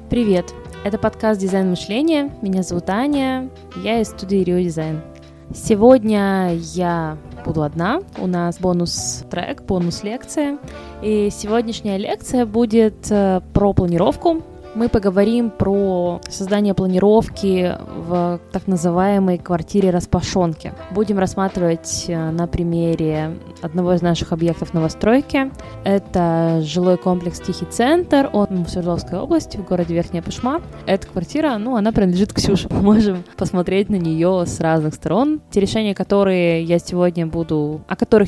Привет! Это подкаст «Дизайн мышления». Меня зовут Аня, я из студии Rio Design. Сегодня я буду одна, у нас бонус-трек, бонус-лекция. И сегодняшняя лекция будет про планировку. Мы поговорим про создание планировки в так называемой квартире-распашонке. Будем рассматривать на примере одного из наших объектов новостройки. Это жилой комплекс «Тихий центр», он в Свердловской области, в городе Верхняя Пышма. Эта квартира, она принадлежит Ксюше. Мы можем посмотреть на нее с разных сторон. Те решения, о которых я сегодня буду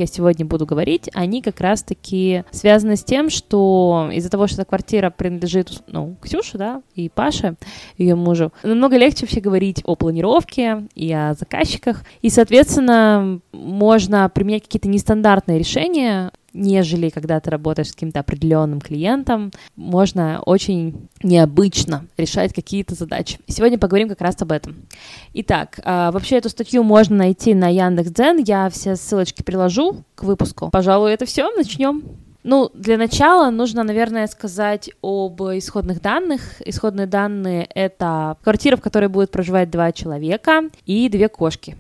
говорить, они как раз-таки связаны с тем, что из-за того, что эта квартира принадлежит, Ксюше, да, и Паше, ее мужу, намного легче вообще говорить о планировке и о заказчиках. И, соответственно, можно применять какие-то нестандартные решения, нежели когда ты работаешь с каким-то определенным клиентом, можно очень необычно решать какие-то задачи. И сегодня поговорим как раз об этом. Итак, вообще эту статью можно найти на Яндекс.Дзен, я все ссылочки приложу к выпуску. Пожалуй, это все, начнем. Для начала нужно, наверное, сказать об исходных данных. Исходные данные — это квартира, в которой будет проживать 2 человека и 2 кошки.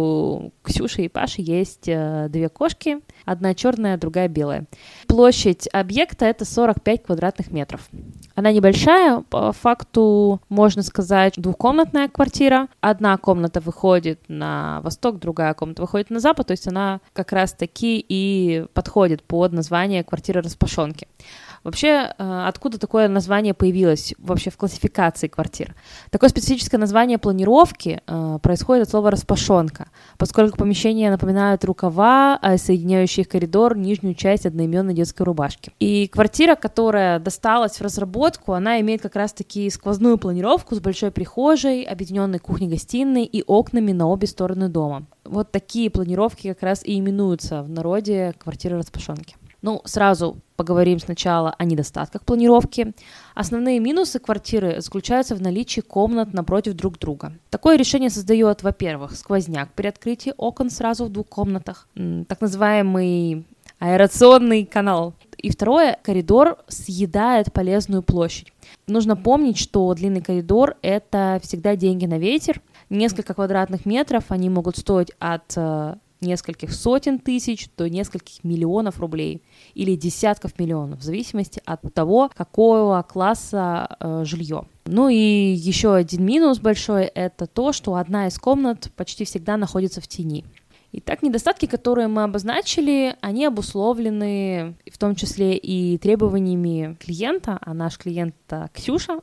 У Ксюши и Паши есть 2 кошки, одна черная, другая белая. Площадь объекта — это 45 квадратных метров. Она небольшая, по факту, можно сказать, 2-комнатная квартира. Одна комната выходит на восток, другая комната выходит на запад, то есть она как раз-таки и подходит под название квартиры-распашонки. Вообще, откуда такое название появилось вообще в классификации квартир? Такое специфическое название планировки происходит от слова «распашонка», поскольку помещения напоминают рукава, соединяющие их коридор, нижнюю часть одноименной детской рубашки. И квартира, которая досталась в разработку, она имеет как раз-таки сквозную планировку с большой прихожей, объединенной кухней-гостиной и окнами на обе стороны дома. Вот такие планировки как раз и именуются в народе квартиры-распашонки. Сразу поговорим сначала о недостатках планировки. Основные минусы квартиры заключаются в наличии комнат напротив друг друга. Такое решение создает, во-первых, сквозняк при открытии окон сразу в 2 комнатах, так называемый аэрационный канал. И второе, коридор съедает полезную площадь. Нужно помнить, что длинный коридор — это всегда деньги на ветер. Несколько квадратных метров, они могут стоить от нескольких сотен тысяч до нескольких миллионов рублей или десятков миллионов, в зависимости от того, какого класса жилье. И еще один минус большой — это то, что одна из комнат почти всегда находится в тени. Итак, недостатки, которые мы обозначили, они обусловлены в том числе и требованиями клиента, а наш клиент — Ксюша.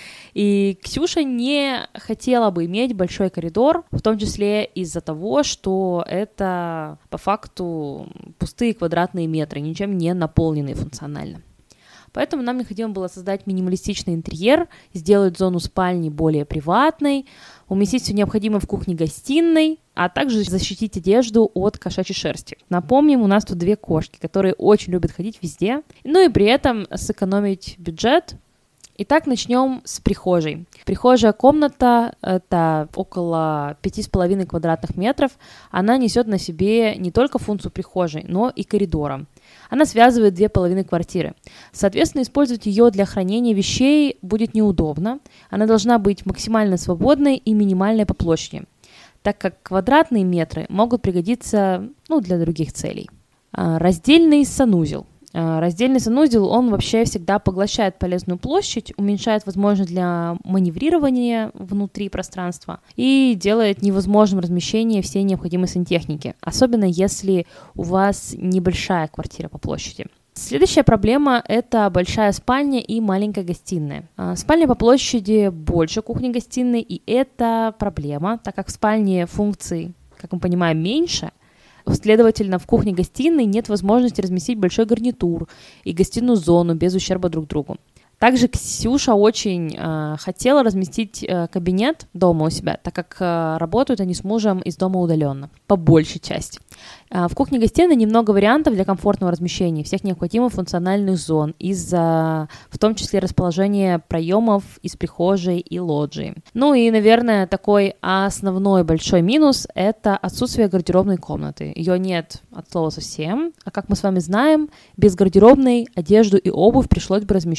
И Ксюша не хотела бы иметь большой коридор, в том числе из-за того, что это по факту пустые квадратные метры, ничем не наполненные функционально. Поэтому нам необходимо было создать минималистичный интерьер, сделать зону спальни более приватной, уместить все необходимое в кухне-гостиной, а также защитить одежду от кошачьей шерсти. Напомним, у нас тут 2 кошки, которые очень любят ходить везде, и при этом сэкономить бюджет. Итак, начнем с прихожей. Прихожая комната — это около 5,5 квадратных метров. Она несет на себе не только функцию прихожей, но и коридора. Она связывает 2 половины квартиры. Соответственно, использовать ее для хранения вещей будет неудобно. Она должна быть максимально свободной и минимальной по площади, так как квадратные метры могут пригодиться для других целей. Раздельный санузел. Раздельный санузел, он вообще всегда поглощает полезную площадь, уменьшает возможность для маневрирования внутри пространства и делает невозможным размещение всей необходимой сантехники, особенно если у вас небольшая квартира по площади. Следующая проблема — это большая спальня и маленькая гостиная. Спальня по площади больше кухни-гостиной, и это проблема, так как в спальне функций, как мы понимаем, меньше. Следовательно, в кухне-гостиной нет возможности разместить большой гарнитур и гостиную зону без ущерба друг другу. Также Ксюша очень хотела разместить кабинет дома у себя, так как работают они с мужем из дома удаленно, по большей части. В кухне-гостиной немного вариантов для комфортного размещения всех необходимых функциональных зон из-за, в том числе, расположения проемов из прихожей и лоджии. И, наверное, такой основной большой минус — это отсутствие гардеробной комнаты. Ее нет от слова совсем, а как мы с вами знаем, без гардеробной одежду и обувь пришлось бы размещать в комнате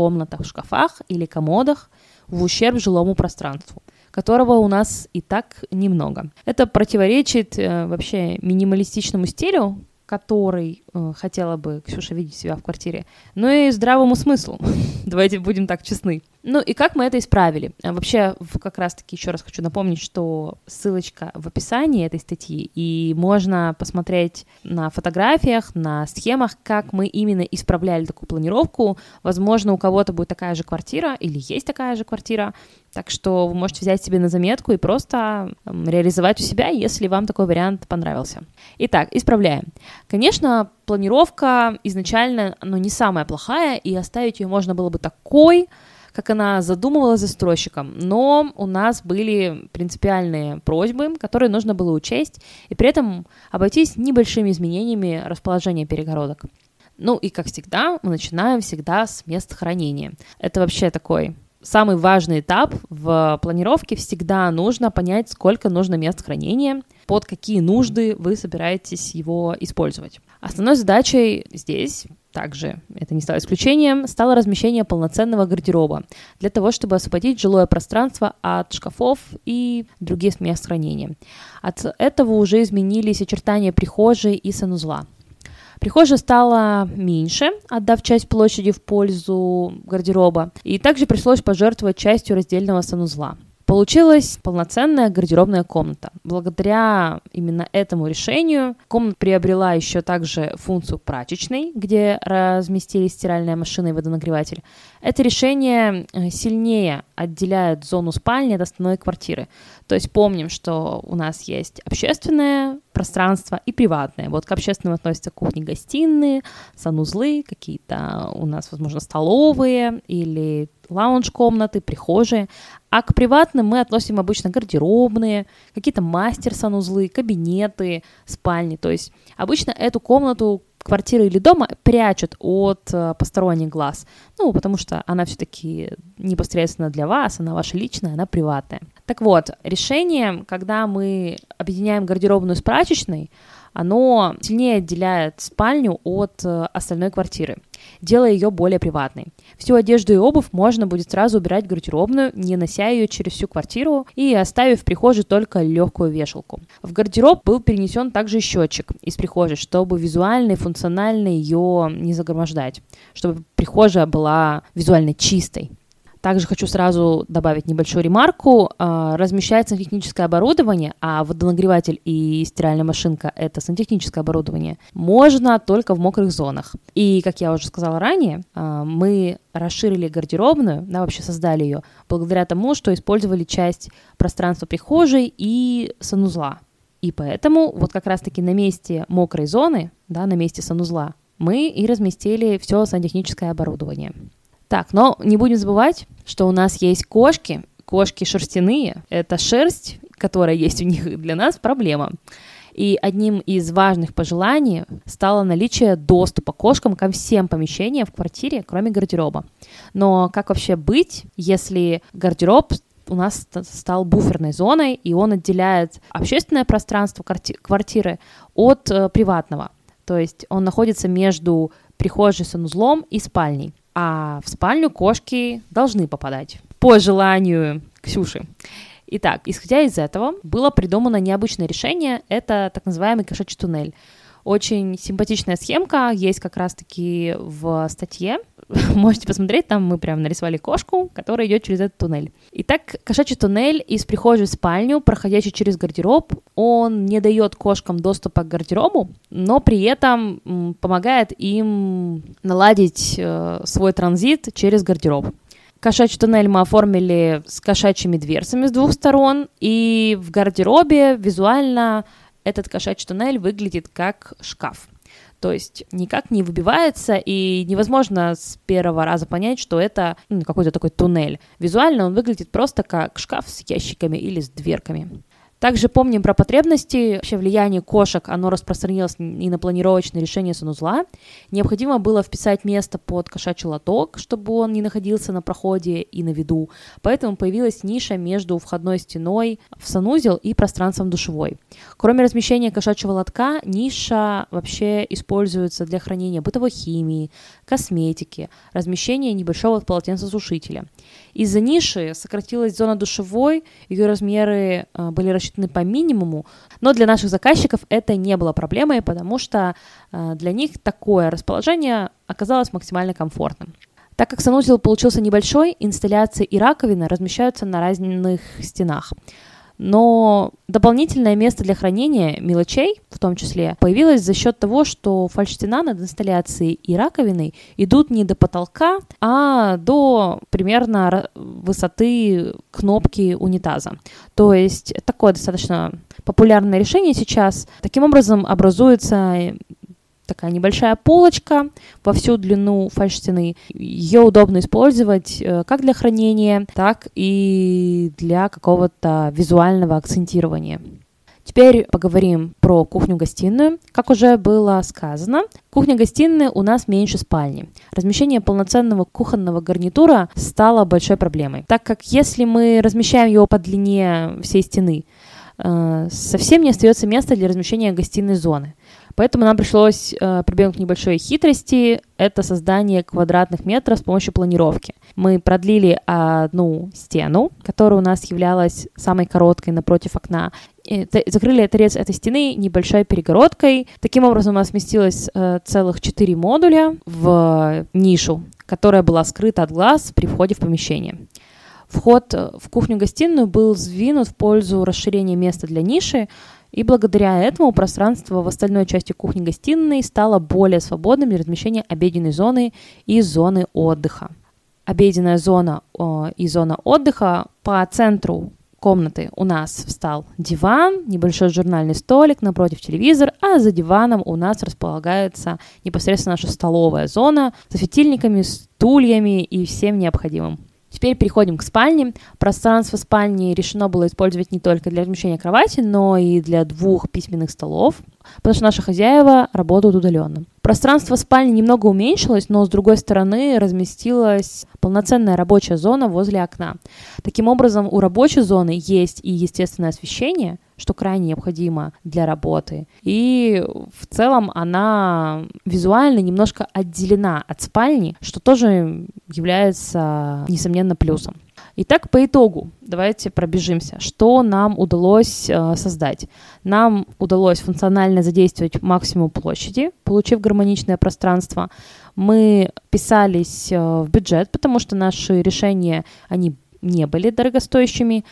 комнатах, в шкафах или комодах в ущерб жилому пространству, которого у нас и так немного. Это противоречит вообще минималистичному стилю, который хотела бы Ксюша видеть себя в квартире, но и здравому смыслу. Давайте будем так честны. Ну и как мы это исправили? Вообще, как раз-таки еще раз хочу напомнить, что ссылочка в описании этой статьи, и можно посмотреть на фотографиях, на схемах, как мы именно исправляли такую планировку. Возможно, у кого-то будет такая же квартира или есть такая же квартира, так что вы можете взять себе на заметку и просто реализовать у себя, если вам такой вариант понравился. Итак, исправляем. Конечно, планировка изначально, не самая плохая, и оставить ее можно было бы такой, как она задумывалась застройщиком, но у нас были принципиальные просьбы, которые нужно было учесть, и при этом обойтись небольшими изменениями расположения перегородок. Ну и, как всегда, мы начинаем всегда с мест хранения. Это вообще такой самый важный этап в планировке. Всегда нужно понять, сколько нужно мест хранения, под какие нужды вы собираетесь его использовать. Основной задачей здесь, также это не стало исключением, стало размещение полноценного гардероба для того, чтобы освободить жилое пространство от шкафов и других мест хранения. От этого уже изменились очертания прихожей и санузла. Прихожая стала меньше, отдав часть площади в пользу гардероба, и также пришлось пожертвовать частью раздельного санузла. Получилась полноценная гардеробная комната. Благодаря именно этому решению комната приобрела еще также функцию прачечной, где разместились стиральная машина и водонагреватель. Это решение сильнее отделяет зону спальни от основной квартиры. То есть помним, что у нас есть общественное пространство и приватное. Вот к общественному относятся кухни-гостиные, санузлы, какие-то у нас, возможно, столовые или лаунж-комнаты, прихожие. А к приватным мы относим обычно гардеробные, какие-то мастер-санузлы, кабинеты, спальни. То есть обычно эту комнату квартиры или дома прячут от посторонних глаз. Потому что она все-таки непосредственно для вас, она ваша личная, она приватная. Так вот, решение, когда мы объединяем гардеробную с прачечной, оно сильнее отделяет спальню от остальной квартиры, делая ее более приватной. Всю одежду и обувь можно будет сразу убирать в гардеробную, не нося ее через всю квартиру и оставив в прихожей только легкую вешалку. В гардероб был перенесен также счетчик из прихожей, чтобы визуально и функционально ее не загромождать, чтобы прихожая была визуально чистой. Также хочу сразу добавить небольшую ремарку. Размещать сантехническое оборудование, а водонагреватель и стиральная машинка – это сантехническое оборудование, можно только в мокрых зонах. И, как я уже сказала ранее, мы расширили гардеробную, вообще создали ее, благодаря тому, что использовали часть пространства прихожей и санузла. И поэтому вот как раз-таки на месте мокрой зоны, на месте санузла, мы и разместили все сантехническое оборудование. Так, но не будем забывать, что у нас есть кошки шерстяные, это шерсть, которая есть у них, для нас проблема. И одним из важных пожеланий стало наличие доступа кошкам ко всем помещениям в квартире, кроме гардероба. Но как вообще быть, если гардероб у нас стал буферной зоной, и он отделяет общественное пространство квартиры от приватного? То есть он находится между прихожей, санузлом и спальней. А в спальню кошки должны попадать по желанию Ксюши. Итак, исходя из этого, было придумано необычное решение, это так называемый кошачий туннель. Очень симпатичная схемка, есть как раз-таки в статье, можете посмотреть, там мы прям нарисовали кошку, которая идет через этот туннель. Итак, кошачий туннель из прихожей в спальню, проходящий через гардероб, он не дает кошкам доступа к гардеробу, но при этом помогает им наладить свой транзит через гардероб. Кошачий туннель мы оформили с кошачьими дверцами с двух сторон, и в гардеробе визуально этот кошачий туннель выглядит как шкаф. То есть никак не выбивается, и невозможно с первого раза понять, что это какой-то такой туннель. Визуально он выглядит просто как шкаф с ящиками или с дверками. Также помним про потребности. Вообще влияние кошек, оно распространилось и на планировочное решение санузла. Необходимо было вписать место под кошачий лоток, чтобы он не находился на проходе и на виду. Поэтому появилась ниша между входной стеной в санузел и пространством душевой. Кроме размещения кошачьего лотка, ниша вообще используется для хранения бытовой химии, косметики, размещения небольшого полотенцесушителя. Из-за ниши сократилась зона душевой, ее размеры были рассчитаны по минимуму, но для наших заказчиков это не было проблемой, потому что для них такое расположение оказалось максимально комфортным. Так как санузел получился небольшой, инсталляции и раковины размещаются на разных стенах. Но дополнительное место для хранения мелочей, в том числе, появилось за счет того, что фальш-стена над инсталляцией и раковиной идут не до потолка, а до примерно высоты кнопки унитаза. То есть такое достаточно популярное решение сейчас. Таким образом образуется такая небольшая полочка во всю длину фальш-стены. Ее удобно использовать как для хранения, так и для какого-то визуального акцентирования. Теперь поговорим про кухню-гостиную. Как уже было сказано, кухня-гостиная у нас меньше спальни. Размещение полноценного кухонного гарнитура стало большой проблемой, так как если мы размещаем его по длине всей стены, совсем не остается места для размещения гостиной зоны. Поэтому нам пришлось прибегнуть к небольшой хитрости. Это создание квадратных метров с помощью планировки. Мы продлили одну стену, которая у нас являлась самой короткой напротив окна. Закрыли торец этой стены небольшой перегородкой. Таким образом у нас сместилось целых 4 модуля в нишу, которая была скрыта от глаз при входе в помещение. Вход в кухню-гостиную был сдвинут в пользу расширения места для ниши, и благодаря этому пространство в остальной части кухни-гостиной стало более свободным для размещения обеденной зоны и зоны отдыха. Обеденная зона и зона отдыха по центру комнаты у нас встал диван, небольшой журнальный столик, напротив телевизор, а за диваном у нас располагается непосредственно наша столовая зона со светильниками, стульями и всем необходимым. Теперь переходим к спальне. Пространство спальни решено было использовать не только для размещения кровати, но и для 2 письменных столов, потому что наши хозяева работают удаленно. Пространство спальни немного уменьшилось, но с другой стороны разместилась полноценная рабочая зона возле окна. Таким образом, у рабочей зоны есть и естественное освещение, что крайне необходимо для работы. И в целом она визуально немножко отделена от спальни, что тоже является, несомненно, плюсом. Итак, по итогу давайте пробежимся. Что нам удалось создать? Нам удалось функционально задействовать максимум площади, получив гармоничное пространство. Мы вписались в бюджет, потому что наши решения, они не были дорогостоящими,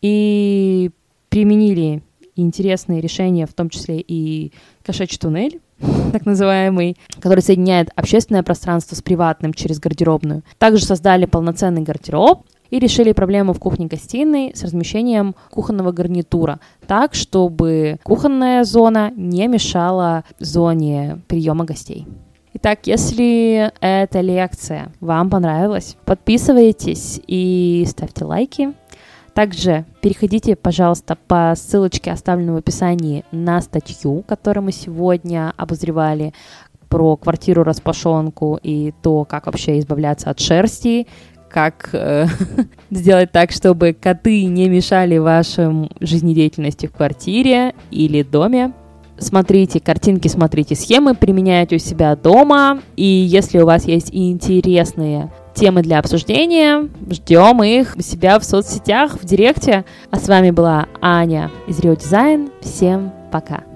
и применили интересные решения, в том числе и кошачий туннель, так называемый, который соединяет общественное пространство с приватным через гардеробную. Также создали полноценный гардероб и решили проблему в кухне-гостиной с размещением кухонного гарнитура так, чтобы кухонная зона не мешала зоне приема гостей. Итак, если эта лекция вам понравилась, подписывайтесь и ставьте лайки. Также переходите, пожалуйста, по ссылочке, оставленной в описании, на статью, которую мы сегодня обозревали, про квартиру-распашонку и то, как вообще избавляться от шерсти, как сделать так, чтобы коты не мешали вашей жизнедеятельности в квартире или доме. Смотрите картинки, смотрите схемы, применяйте у себя дома. И если у вас есть интересные темы для обсуждения, ждем их у себя в соцсетях, в директе. А с вами была Аня из Rio Design. Всем пока!